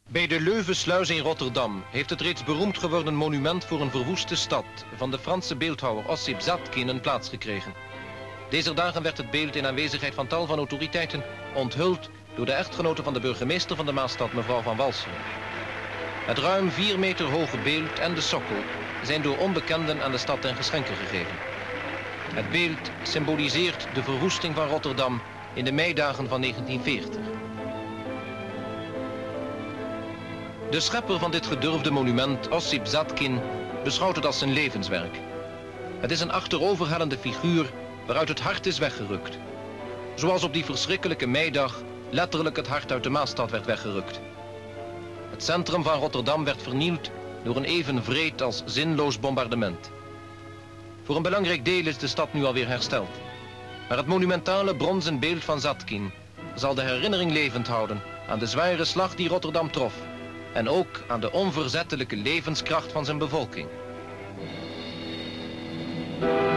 Bij de Leuvensluis in Rotterdam heeft het reeds beroemd geworden monument voor een verwoeste stad van de Franse beeldhouwer Ossip Zadkine een plaats gekregen. Deze dagen werd het beeld in aanwezigheid van tal van autoriteiten onthuld door de echtgenote van de burgemeester van de Maasstad, mevrouw Van Walsum. Het ruim 4 meter hoge beeld en de sokkel zijn door onbekenden aan de stad ten geschenke gegeven. Het beeld symboliseert de verwoesting van Rotterdam in de meidagen van 1940. De schepper van dit gedurfde monument, Ossip Zadkine, beschouwt het als zijn levenswerk. Het is een achteroverhellende figuur waaruit het hart is weggerukt. Zoals op die verschrikkelijke meidag letterlijk het hart uit de Maasstad werd weggerukt. Het centrum van Rotterdam werd vernield door een even wreed als zinloos bombardement. Voor een belangrijk deel is de stad nu alweer hersteld. Maar het monumentale bronzen beeld van Zadkine zal de herinnering levend houden aan de zware slag die Rotterdam trof. En ook aan de onverzettelijke levenskracht van zijn bevolking.